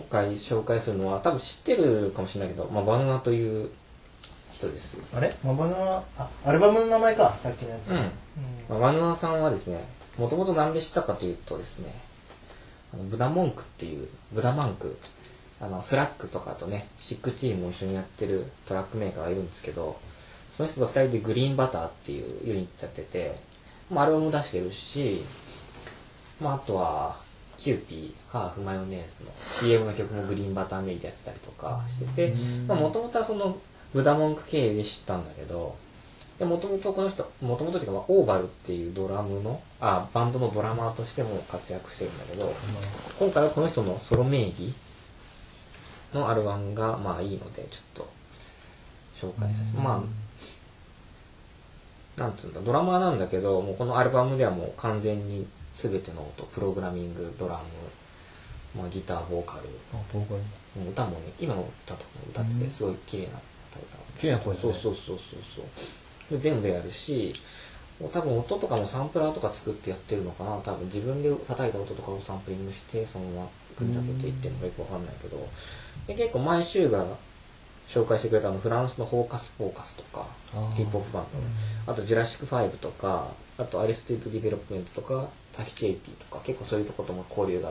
回紹介するのは多分知ってるかもしれないけど、バナナという人です。 あれバナナ、アルバムの名前か、さっきのやつ。 バナナさんはですね、もともと何で知ったかというとですね、ブダモンクっていう、ブダマンク、スラックとかとね、シックチームを一緒にやってるトラックメーカーがいるんですけど、その人と2人でグリーンバターっていうユニットやってて、アルバム出してるし、あとは、キューピー、ハーフマヨネーズの CM の曲もグリーンバターメイでやってたりとかしてて、もともとはそのブダモンク経由で知ったんだけど、もともとこの人、もともとっていうか、オーバルっていうドラムの、バンドのドラマーとしても活躍してるんだけど、今回はこの人のソロ名義のアルバムがいいので、ちょっと紹介させて、なんつうんだ、ドラマーなんだけど、もうこのアルバムではもう完全に全ての音、プログラミング、ドラム、ギター、ボーカル、歌もね、今の歌とかも歌ってて、すごい綺麗な綺麗な声だね。 そうで全部やるし、多分音とかもサンプラーとか作ってやってるのかな。多分自分で叩いた音とかをサンプリングしてそのまま組み立てていってるのかよくわかんないけど、で結構毎週が紹介してくれたフランスのフォーカスとかヒップホップバンドね、あとジュラシック5とか、あとアリスティッド・ディベロップメントとかタヒチエイティとか、結構そういうとことも交流があって、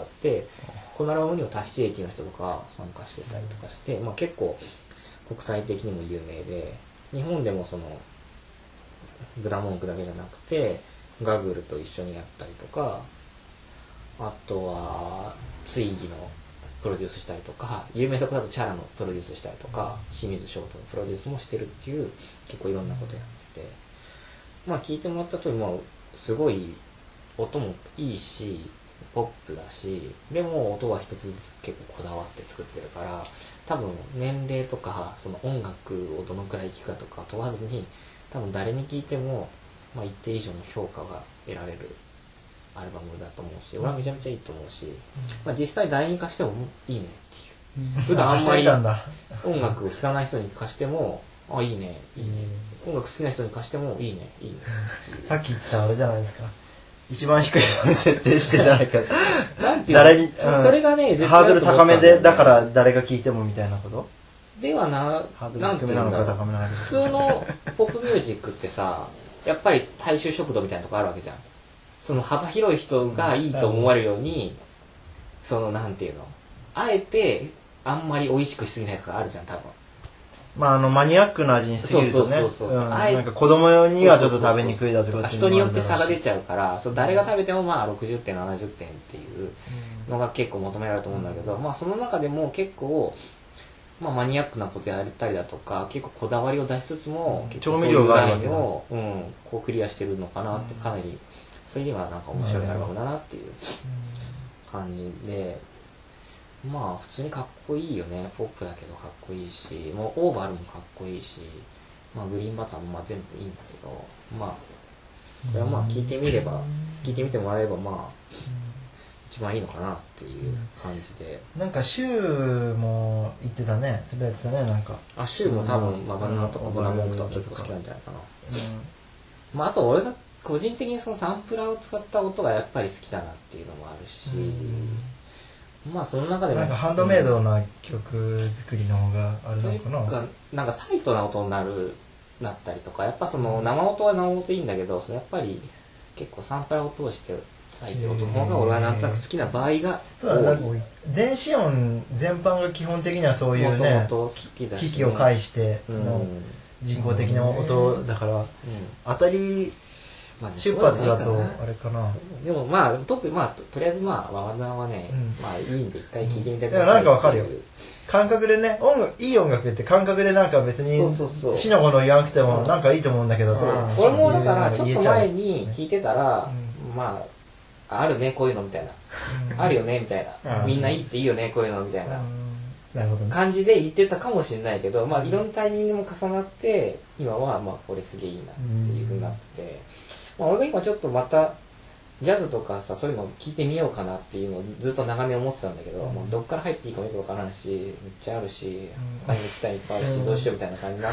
このアルバムにはタヒチエイティの人とか参加してたりとかして、結構国際的にも有名で、日本でもそのブダモンクだけじゃなくてガグルと一緒にやったりとか、あとはツイギのプロデュースしたりとか、有名なとこだとチャラのプロデュースしたりとか、清水翔太のプロデュースもしてるっていう、結構いろんなことやってて、聞いてもらった通り、すごい音もいいしポップだし、でも音は一つずつ結構こだわって作ってるから、多分年齢とかその音楽をどのくらい聴くかとか問わずに、多分誰に聴いても、一定以上の評価が得られるアルバムだと思うし、俺はめちゃめちゃいいと思うし、実際誰に貸してもいいねっていう。普段あんまり音楽を聴かない人に貸しても、いいね、いいね。音楽好きな人に貸してもいいね、いいね。 さっき言ってたあれじゃないですか。一番低いのに設定してじゃないか。 なんていうの、それがね、 ハードル高めで、だから誰が聴いてもみたいなことではな、なんていうんだろう。普通のポップミュージックってさ、やっぱり大衆食堂みたいなとこあるわけじゃん。その幅広い人がいいと思われるように、そのなんていうの、あえてあんまり美味しくしすぎないとかあるじゃん、多分。 マニアックな味にすぎるとね、なんか子供用にはちょっと食べにくいだとか人によって差が出ちゃうから、誰が食べても60点70点っていうのが結構求められると思うんだけど、その中でも結構マニアックなことやったりだとか、結構こだわりを出しつつも、 調味料があるわけだ。 こうクリアしてるのかなって、かなりそういう意味はなんか面白いアルバムだなっていう感じで、普通にかっこいいよね。ポップだけどかっこいいし、もうオーバーもかっこいいし、グリーンバターも全部いいんだけど、これは聞いてみてもらえれば一番いいのかなっていう感じで。 なんかシューも言ってたね、つぶやいてたね、なんか。 シューも多分バナナとかブナモンクとか結構好きなんじゃないかな。あと俺が個人的にそのサンプラーを使った音がやっぱり好きだなっていうのもあるし、その中でもなんかハンドメイドな曲作りの方があれなのかな。 なんかタイトな音になったりとか、やっぱその生音は生音でいいんだけど、やっぱり結構サンプラーを通して叩いてる音の方が俺はなんとなく好きな場合が多い。 電子音全般が基本的にはそういうね、機器を介しての人工的な音だから、当たり出発だとあれかな。 でも特にとりあえずワナはね、いいんで一回聴いてみたいと思います。なんかわかるよ。感覚でね、いい音楽って感覚でなんか別に死のものを言わなくてもなんかいいと思うんだけど、 俺もだからちょっと前に聴いてたら、あるねこういうのみたいな、あるよねみたいな、みんないいっていいよねこういうのみたいな感じで言ってたかもしれないけど、いろんなタイミングも重なって今はこれすげえいいなっていう風になってて、俺が今ちょっとまたジャズとかさ、そういうのを聞いてみようかなっていうのをずっと長年思ってたんだけど、どっから入っていいかもよくわからないし、めっちゃあるし、他にも聞きたいいっぱいあるし、どうしようみたいな感じになって、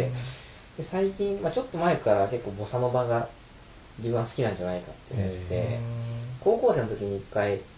で最近、ちょっと前から結構ボサノバが自分は好きなんじゃないかって言ってて、高校生の時に一回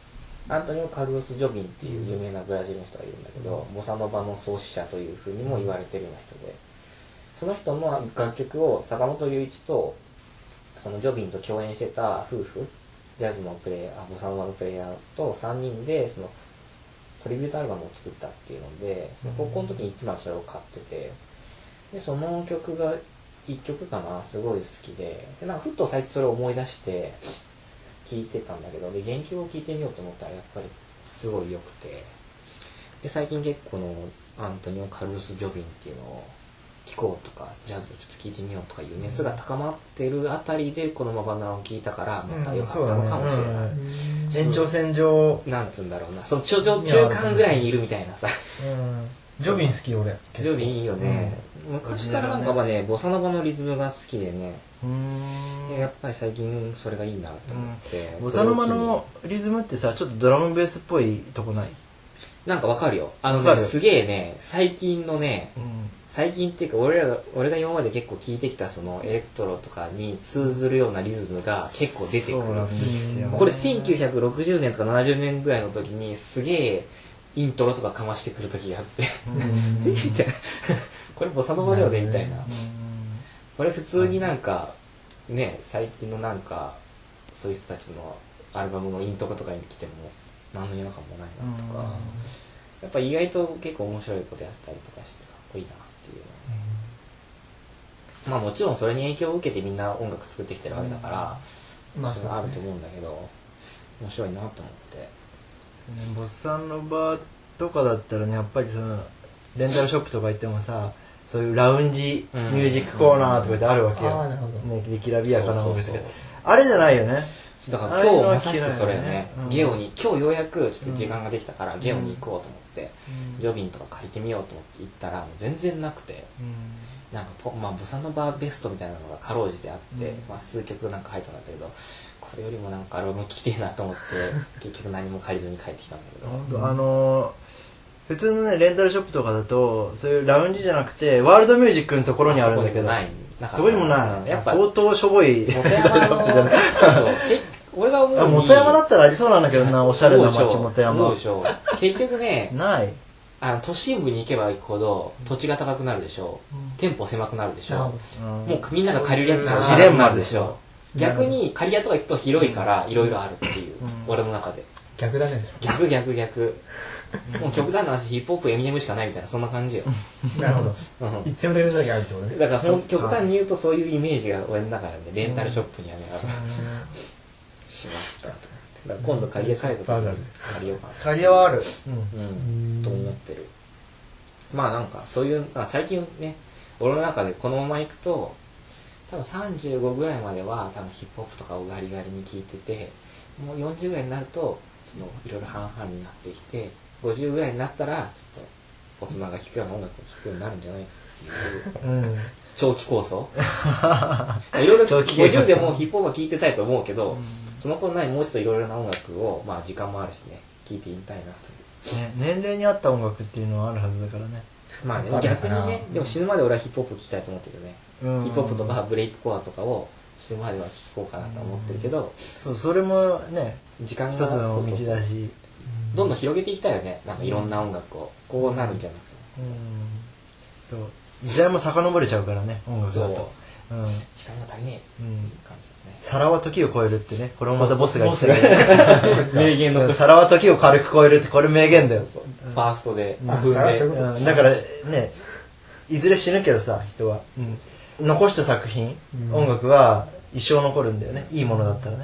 アントニオ・カルロス・ジョビンっていう有名なブラジルの人がいるんだけど、ボサノバの創始者というふうにも言われてるような人で、その人の楽曲を坂本龍一とそのジョビンと共演してた夫婦、ジャズのプレイヤー、ボサノバのプレイヤーと3人でそのトリビュートアルバムを作ったっていうので、その高校の時に一番それを買ってて、でその曲が1曲かな、すごい好きで、なんかふっと最近それを思い出して聴いてたんだけど、で原曲を聴いてみようと思ったらやっぱりすごい良くて、で最近結構のアントニオ・カルロス・ジョビンっていうのを聴こうとか、ジャズをちょっと聴いてみようとかいう熱が高まってるあたりでこのままを聴いたからまた良かったのかもしれない。 延長線上なんつうんだろうな、その中間ぐらいにいるみたいなさ。 ジョビン好き俺。 ジョビンいいよね。昔からなんかボサノバのリズムが好きでね。やっぱり最近それがいいなと思って。 ボサノバのリズムってさ、ちょっとドラムベースっぽいとこない？ なんかわかるよ。すげえね、最近のね、最近っていうか俺が今まで結構聴いてきたそのエレクトロとかに通ずるようなリズムが結構出てくる。 そうなんですよ。 これ1960年とか70年ぐらいの時にすげえイントロとかかましてくる時があってみたいなこれボサノバだよねみたいな。これ普通になんかね、最近のなんかそういう人たちのアルバムのイントロとかに来ても何の違和感もないなとか、やっぱ意外と結構面白いことやってたりとかしてかっこいいなっていう、まあもちろんそれに影響を受けてみんな音楽作ってきてるわけだから、まあそれあると思うんだけど面白いなと思って。 ボサノバとかだったらね、やっぱりそのレンタルショップとか行ってもさ、そういうラウンジミュージックコーナーとかってあるわけよ。ね、きらびやかな音楽とか。あれじゃないよね。 だから今日まさしくそれね、ゲオに今日ようやくちょっと時間ができたからゲオに行こうと思って、ジョビンとか借りてみようと思って行ったら全然なくて、なんかボサノバベストみたいなのがかろうじてあって、数曲なんか入ったんだけど、これよりもなんかアルバム聴きてえなと思って結局何も借りずに帰ってきたんだけど。 普通のねレンタルショップとかだとそういうラウンジじゃなくてワールドミュージックのところにあるんだけど、そこにもない。やっぱ相当しょぼい元山の俺が思うに元山だったらありそうなんだけどな、おしゃれな街元山。 結局ね、 ない都心部に行けば行くほど土地が高くなるでしょ、店舗狭くなるでしょ、もうみんなが借りるやつがおしゃれになるでしょ。逆に借り屋とか行くと広いからいろいろあるっていう、俺の中で逆だね。 逆もう極端な話、ヒップホップエミネムしかないみたいな、そんな感じよ。 なるほど。一丁売れるだけあるってことね。 だから極端に言うとそういうイメージが俺の中でレンタルショップにはねある。しまったと思って。だから今度借り家帰った時に借りようかな。 借り家はある。 と思ってる。まあなんかそういう最近ね、俺の中でこのまま行くと多分35ぐらいまでは多分ヒップホップとかをガリガリに聴いてて、もう40ぐらいになるとそのいろいろ半々になってきて、50ぐらいになったらちょっと大人が聴くような音楽を聴くようになるんじゃないかっていう、長期構想いろいろ50でもヒップホップは聴いてたいと思うけど、その頃ないもうちょっといろいろな音楽をまあ時間もあるしね聴いてみたいなという、 年齢に合った音楽っていうのはあるはずだからね。 まあでも逆にね、でも死ぬまで俺はヒップホップ聴きたいと思ってるよね。ヒップホップとかブレイクコアとかを死ぬまでは聴こうかなと思ってるけど、 それもね時間が一つの道だし、 どんどん広げていきたいよね。なんかいろんな音楽をこうなるんじゃなくて、 そう時代も遡れちゃうからね、音楽だと。 時間が足りねえっていう感じだね。 皿は時を超えるってね、これもまたボスが言ってた名言の皿は時を軽く超えるって、これ名言だよ。 ファーストで 5分で。だからね、いずれ死ぬけどさ、人は残した作品、音楽は一生残るんだよね、いいものだったらね。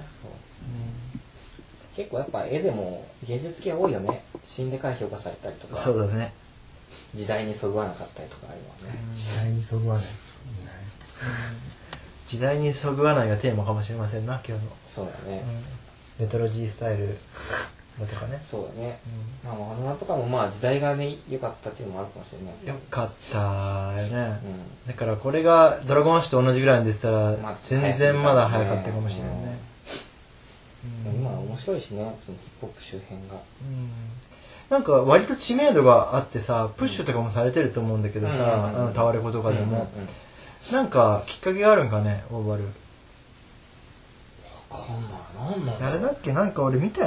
結構やっぱ絵でも芸術系多いよね。死んでから評価されたりとか、 そうだね、 時代にそぐわなかったりとかあるもんね。 時代にそぐわない、 時代にそぐわないがテーマかもしれませんな、今日の。 そうだね、 レトロ G スタイルだとかね。 そうだね、まあマドナとかもまあ時代がね良かったっていうのもあるかもしれない。 よかったよね、だからこれがドラゴンアッシュと同じぐらいでしたら全然まだ早かったかもしれないね。 今は面白いしね、そのヒップホップ周辺が。 なんか割と知名度があってさ、プッシュとかもされてると思うんだけどさ、タワレコとかでも、なんかきっかけがあるんかね、オーバル。 わかんない、なんだろう。 誰だっけ、なんか俺見たような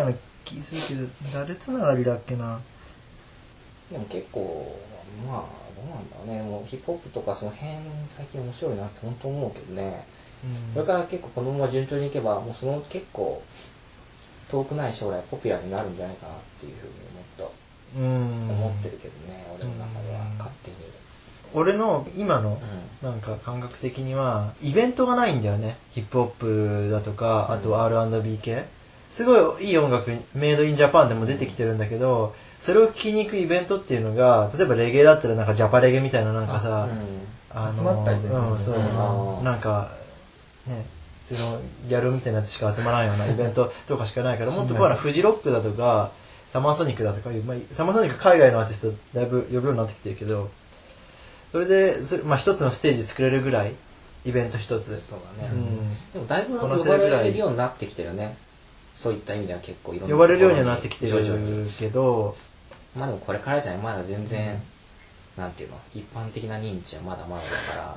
気するけど誰つながりだっけな。 でも結構まあどうなんだろうね。もうヒップホップとかその辺最近面白いなって本当思うけどね、これから結構このまま順調にいけばもうその結構遠くない将来ポピュラーになるんじゃないかなっていうふうに思ってるけどね、俺の中では勝手に。 俺の今のなんか感覚的にはイベントがないんだよね。ヒップホップだとかあと R&B 系すごいいい音楽メイドインジャパンでも出てきてるんだけど、それを聴きに行くイベントっていうのが例えばレゲエだったらなんかジャパレゲみたいななんかさ集まったイベント、 そうなんかね普通のギャルみたいなやつしか集まらないようなイベントとかしかないからもっとこうフジロックだとかサマーソニックだとかいう、サマーソニック海外のアーティストだいぶ呼ぶようになってきてるけど、それで一つのステージ作れるぐらいイベント一つ。 そうだね。でもだいぶ呼ばれるようになってきてるね。そういった意味では結構いろんな呼ばれるようにはなってきてるけど、 まあでもこれからじゃない、まだ全然、なんていうの、一般的な認知はまだまだだから、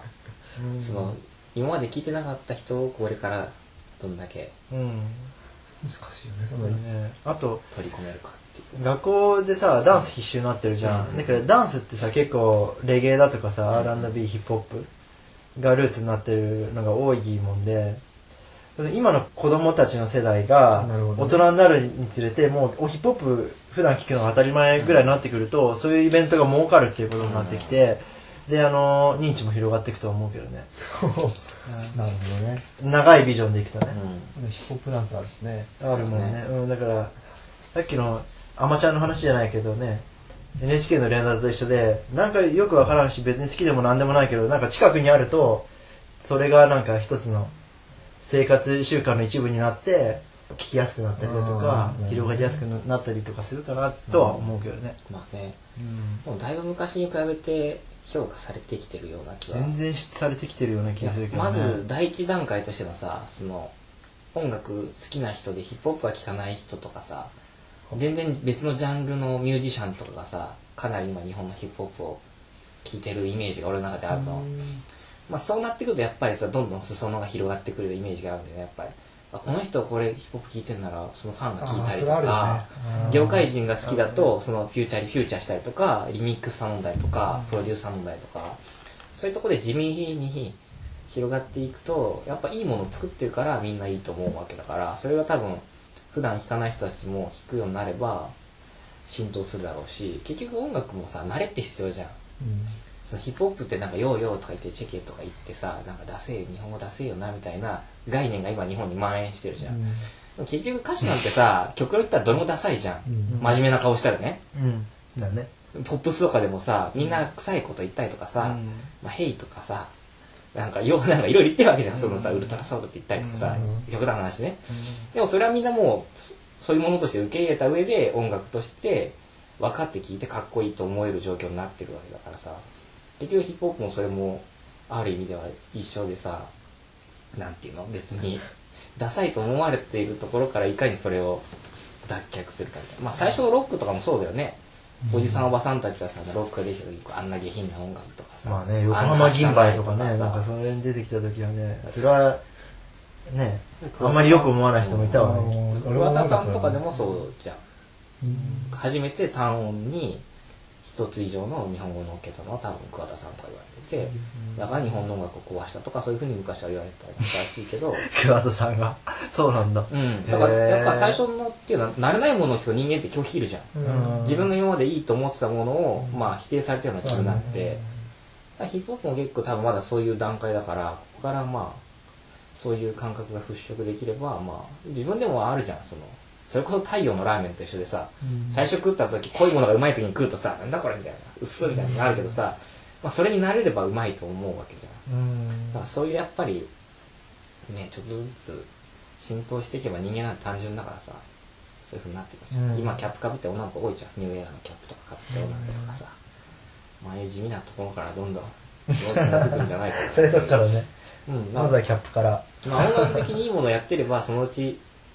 その今まで聞いてなかった人をこれからどんだけ難しいよね、そのね。 あと取り込めるかっていう。 学校でさダンス必修になってるじゃん。だからダンスってさ結構レゲエだとかさ R&B ヒップホップがルーツになってるのが多いもんで、今の子供たちの世代が大人になるにつれてもうヒップホップ普段聴くのが当たり前ぐらいになってくると、そういうイベントが儲かるっていうことになってきて、で認知も広がっていくと思うけどね。 なるほどね。 長いビジョンでいくとね。 ヒップホップダンスあるしね。 あるもんね。だからさっきのアマちゃんの話じゃないけどね、 NHK の連達と一緒でなんかよくわからんし別に好きでもなんでもないけどなんか近くにあるとそれがなんか一つの生活習慣の一部になって聞きやすくなったりだとか広がりやすくなったりとかするかなとは思うけどね。 まあね、でもだいぶ昔に比べて評価されてきてるような気は全然されてきてるような気がするけどね。 まず第一段階としてのさ、その音楽好きな人でヒップホップは聴かない人とかさ、全然別のジャンルのミュージシャンとかがさかなり今日本のヒップホップを聴いてるイメージが俺の中であるの。まあそうなってくるとやっぱりさどんどん裾野が広がってくるイメージがあるんでね、やっぱりこの人これヒップホップ聴いてるならそのファンが聴いたりとか、業界人が好きだとそのフューチャーしたりとかリミックス頼んだりとかプロデュース頼んだりとか、そういうところで地味に広がっていくとやっぱいいものを作ってるからみんないいと思うわけだから、それが多分普段弾かない人たちも弾くようになれば浸透するだろうし、結局音楽もさ慣れって必要じゃん。そのヒップホップってなんかヨーヨーとか言ってチェケとか言ってさなんか日本語出せよなみたいな概念が今日本に蔓延してるじゃん。でも結局歌詞なんてさ極論言ったらどれもダサいじゃん。真面目な顔したらね。 だね。 ポップスとかでもさみんな臭いこと言ったりとかさ、まあ、ヘイとかさなんかいろいろ言ってるわけじゃん。そのさウルトラソウルって言ったりとかさ、極端な話ね。でもそれはみんなもうそういうものとして受け入れた上で音楽として分かって聴いてかっこいいと思える状況になってるわけだからさ、結局ヒップホップもそれもある意味では一緒でさ、なんていうの別にダサいと思われているところからいかにそれを脱却するかみたいな。まあ最初のロックとかもそうだよね。おじさんおばさんたちはさロックができた時あんな下品な音楽とかさ、 まあね横浜銀杯とかねなんかそれに出てきた時はねそれはねあんまりよく思わない人もいたわね。 桑田さんとかでもそうじゃん。初めて単音に一つ以上の日本語を乗っけたのは多分桑田さんとか言われてて、だから日本の音楽を壊したとかそういうふうに昔は言われてたらしいけど桑田さんがそうなんだ。 だからやっぱ最初のっていうのは慣れないものを人人間って拒否るじゃん。自分が今までいいと思ってたものをまあ否定されてるような気になって、ヒップホップも結構多分まだそういう段階だからここからまあそういう感覚が払拭できればまあ自分でもあるじゃん。それこそ太陽のラーメンと一緒でさ、最初食った時濃いものがうまい時に食うとさなんだこれみたいな薄いみたいになるけどさ、まあ、それに慣れればうまいと思うわけじゃん。だからそういうやっぱりねちょっとずつ浸透していけば人間なんて単純だからさそういう風になってくるじゃん。今キャップかぶって女の子多いじゃん。ニューエラーのキャップとかかぶって女の子とかさ、ああいう地味なところからどんどん大きな作るんじゃないかなそういうとこからね、まずはキャップから、 まあ、音楽的にいいものをやってればそのうち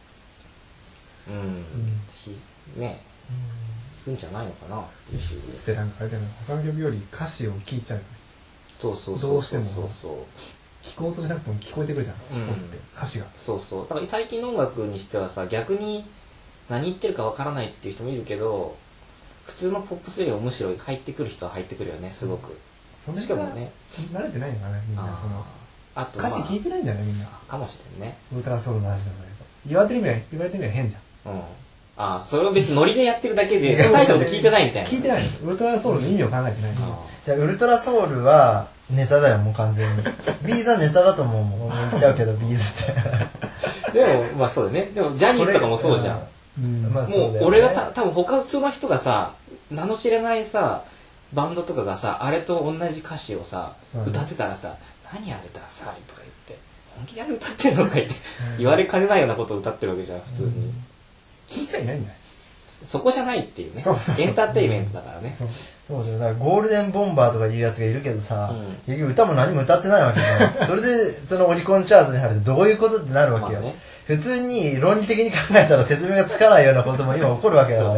ねいくんじゃないのかなっていう種類でなんかあれだよね、他の曲より歌詞を聴いちゃう。 そうどうしても聞こうとしなくても聞こえてくるじゃん、ヒップホップって歌詞が。 そうだから最近の音楽にしてはさ逆に何言ってるかわからないっていう人もいるけど、普通のポップスよりもむしろ入ってくる人は入ってくるよね、すごく。 しかもね、慣れてないのかな、みんな。あと歌詞聞いてないんだよね、みんな。 かもしれんね。 ウルトラソウルの話なんだけど。言われてみれば変じゃん。 うん。ああ、それは別にノリでやってるだけで、大したこと聞いてないみたいな。 聞いてないの。ウルトラソウルの意味を考えてない。 じゃあ、ウルトラソウルはネタだよ、もう完全に。ビーズはネタだと思うもん。言っちゃうけど、ビーズって。 でも、まあそうだね。でも、ジャニーズとかもそうじゃん。もう、俺が多分他普通の人がさ、名の知れないさ、バンドとかがさ、あれと同じ歌詞をさ、歌ってたらさ、何あれダサいとか言って、本気であれ歌ってんのとか言って、言われかねないようなことを歌ってるわけじゃん、普通に。 聞いちゃいないんだよ。 そこじゃないっていうね。エンターテイメントだからね。 そうだよ。だからゴールデンボンバーとかいうやつがいるけどさ、結局歌も何も歌ってないわけじゃん。それでそのオリコンチャートに入るとどういうことってなるわけよ。普通に論理的に考えたら説明がつかないようなことも今起こるわけだから、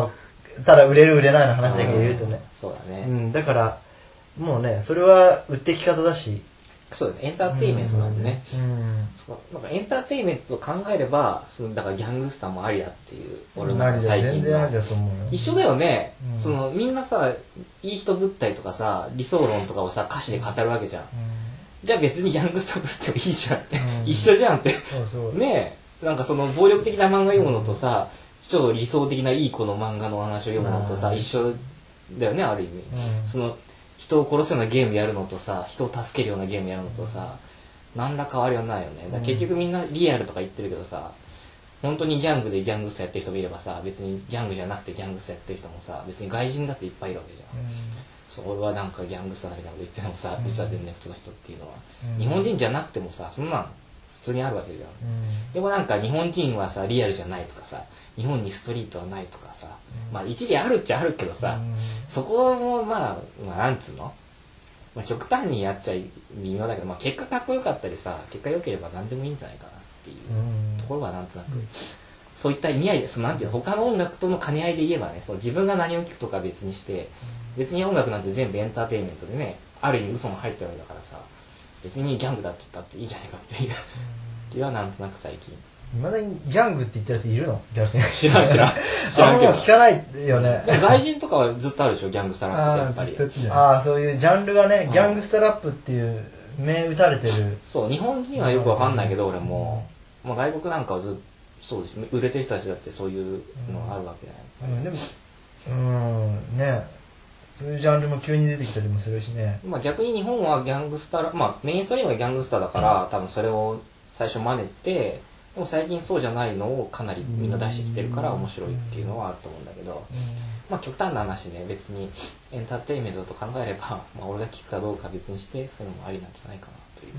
ただ売れる売れないの話だけ言うとね。 そうだね。 だから、もうね、それは売ってき方だし。 そうだね、エンターテイメントなんでね。なんかエンターテイメントを考えれば、だからギャングスターもありだっていう、俺の最近の。 全然ありだと思うよ。 一緒だよね。みんなさ、いい人ぶったりとかさ、理想論とかをさ、歌詞で語るわけじゃん。じゃあ別にギャングスターぶってもいいじゃんって。一緒じゃんって。ねえ。なんかその暴力的な漫画読むのとさ、超理想的ないい子の漫画の話を読むのとさ、一緒だよね、ある意味。人を殺すようなゲームやるのとさ、人を助けるようなゲームやるのとさ、何ら変わりはないよね。だから結局みんなリアルとか言ってるけどさ、本当にギャングでギャングスターやってる人もいればさ、別にギャングじゃなくてギャングスターやってる人もさ、別に外人だっていっぱいいるわけじゃん。そう、俺はなんかギャングスターだみたいなこと言っててもさ、実は全然普通の人っていうのは。日本人じゃなくてもさ、そんなん普通にあるわけじゃん。でもなんか日本人はさ、リアルじゃないとかさ、日本にストリートはないとかさ、まあ一理あるっちゃあるけどさ、そこもまあなんつうの、まあ、極端にやっちゃ微妙だけど、まあ、結果かっこよかったりさ、結果良ければ何でもいいんじゃないかなっていうところはなんとなく、そういった意味合いで、なんていうの、他の音楽との兼ね合いで言えばね、自分が何を聴くとか別にして、別に音楽なんて全部エンターテインメントでね、ある意味嘘も入ってるわけだからさ、別にギャングだって言ったっていいじゃないかっていう気はなんとなく最近。 まだにギャングって言ったやついるの？逆に。 知らんけど。 もう聞かないよね。 外人とかはずっとあるでしょ、ギャングスタラップってやっぱり。 ああ、そういうジャンルがね、ギャングスタラップっていう銘打たれてる。 そう、日本人はよくわかんないけど、俺も、まあ、外国なんかはそうです。売れてる人たちだってそういうのがあるわけじゃない。 でも、ね、そういうジャンルも急に出てきたりもするしね。 まあ逆に日本はギャングスター、まあメインストリームがギャングスターだから、多分それを最初真似て、でも最近そうじゃないのをかなりみんな出してきてるから面白いっていうのはあると思うんだけど、まあ極端な話ね、別にエンターテインメントと考えれば、まあ俺が聞くかどうか別にして、そういうのもありなんじゃないかなという。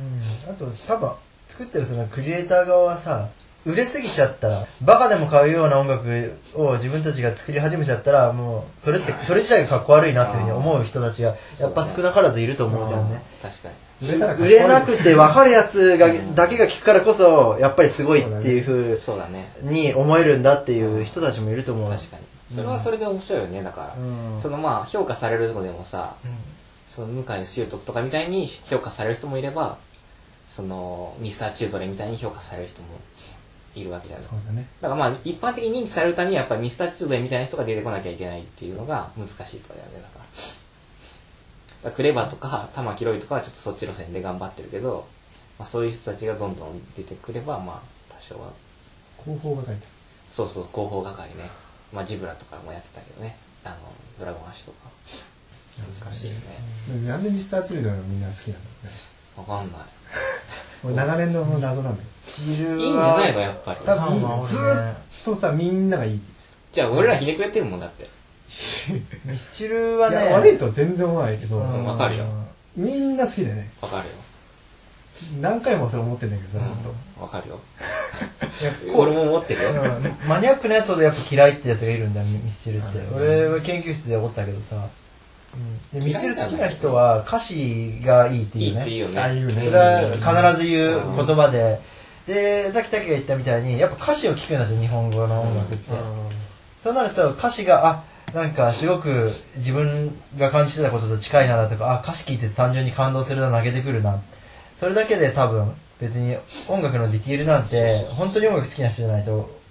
あと多分作ってるそのクリエイター側はさ、売れすぎちゃったら、バカでも買うような音楽を自分たちが作り始めちゃったら、もうそれ自体がかっこ悪いなっていうふうに思う人たちがやっぱ少なからずいると思うじゃんね。 確かに。 売れなくて分かるやつだけが聞くからこそやっぱりすごいっていうふうに思えるんだっていう人たちもいると思う。 確かに。それはそれで面白いよね。だから、そのまあ評価されるのでもさ、その向井秀徳とかみたいに評価される人もいれば、そのミスターチュートレみたいに評価される人もいるわけだよね。だからまあ一般的に認知されるためにはやっぱりミスターチュートレみたいな人が出てこなきゃいけないっていうのが難しいとかだよね。だからクレバーとか玉木ロイとかはちょっとそっち路線で頑張ってるけど、まあ、そういう人たちがどんどん出てくればまあ多少は広報係。 そうそう、広報係ね。まあジブラとかもやってたけどね、ドラゴンアッシュとか難しいよね。 なんでミスターチルドレンがみんな好きなんだろうね。 わかんない。 俺長年の謎なんだよ。 いいんじゃないのやっぱり。 多分ずっとさみんながいいって。 じゃあ俺らひねくれてるもんだって。 ミスチルはね、 悪いとは全然思わないけど、 わかるよ。 みんな好きでね。 わかるよ。 何回もそれ思ってんだけどさ、ずっと。わかるよ。俺も思ってるよ。 マニアックなやつほどやっぱ嫌いってやつがいるんだよ、ミスチルって。俺は研究室で思ったけどさ、ミスチル好きな人は歌詞がいいっていうね。 いいって言うよね。 それは必ず言う言葉で。で、さっきタケが言ったみたいに、やっぱ歌詞を聞くんですよ、日本語の音楽って。そうなると歌詞が、なんかすごく自分が感じてたことと近いなとか、歌詞聞いてて単純に感動するな、泣けてくるな。それだけで多分別に音楽のディティールなんて本当に音楽好きな人じゃないと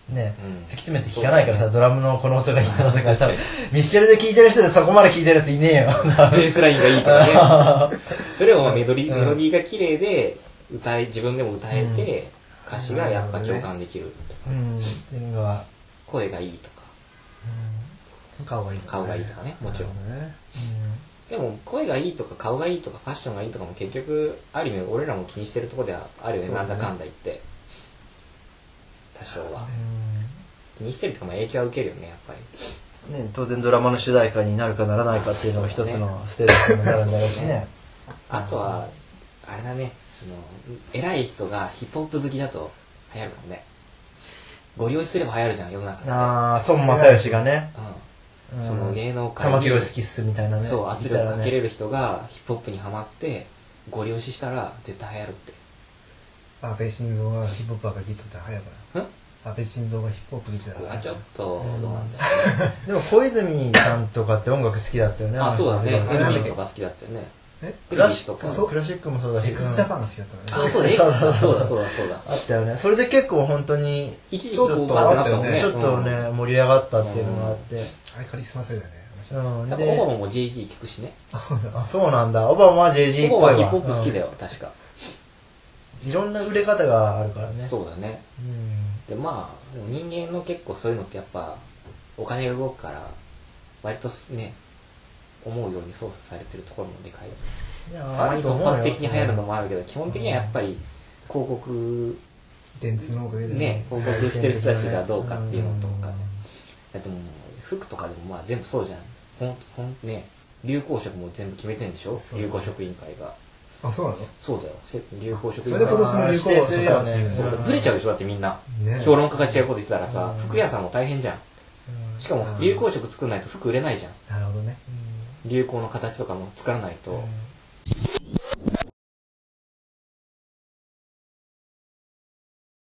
ね、突き詰めて聞かないからさ、ドラムのこの音がいいなとか多分ミッシェルで聴いてる人でそこまで聴いてるやついねえよ。 ベースラインがいいとかね。それをメロディーが綺麗で自分でも歌えて、歌詞がやっぱ共感できるとか、 っていうのが声がいいとか、 顔がいいとかね、もちろん。でも声がいいとか顔がいいとかファッションがいいとかも結局ある意味俺らも気にしてるところではあるよね、なんだかんだ言って多少は気にしてるとかも影響は受けるよね、やっぱりね。当然ドラマの主題歌になるかならないかっていうのが一つのステータスになるんだろうしね。 あとはあれだね、偉い人がヒップホップ好きだと流行るかもね。ご利用しすれば流行るじゃん、世の中で。 ああ、孫正義がね、 その芸能界に玉木宏好きっすみたいなね、 そう圧力かけれる人がヒップホップにハマってご利用ししたら絶対流行るって。 安倍晋三がヒップホップばっかり聴いてたら流行るから。安倍晋三がヒップホップ聴いてたらちょっとどうなんだよね。 でも小泉さんとかって音楽好きだったよね。 あ、そうだね。エルビスとか好きだったよね。 クラシックもそうだし、 X ジャパンが好きだったね。 あ、そうだ、そうだ。 あったよね。それで結構本当に一時ちょっとあったよね。 ちょっとね盛り上がったっていうのがあって。 あれカリスマ性だよね。 やっぱオバマも JG 聞くしね。 あ、そうなんだ。オバマは JG っぽいわ。 オバマはヒップホップ好きだよ、確か。 いろんな売れ方があるからね。 そうだね。でまあ人間の結構そういうのってやっぱお金が動くから割とね思うように操作されてるところもでかいよね。たまに突発的に流行るのもあるけど、基本的にはやっぱり広告電通のおかげでね、広告してる人たちがどうかっていうのとかね。だってもう服とかでもまあ全部そうじゃん。ね、流行色も全部決めてんでしょ、流行色委員会が。 あ、そうなの？ そうだよ、流行色委員会。 それで今年の流行指定するよね。 ブレちゃうでしょ、だってみんな。評論家が違うこと言ってたらさ、服屋さんも大変じゃん。しかも流行色作んないと服売れないじゃん。 なるほどね。 流行の形とかも作らないと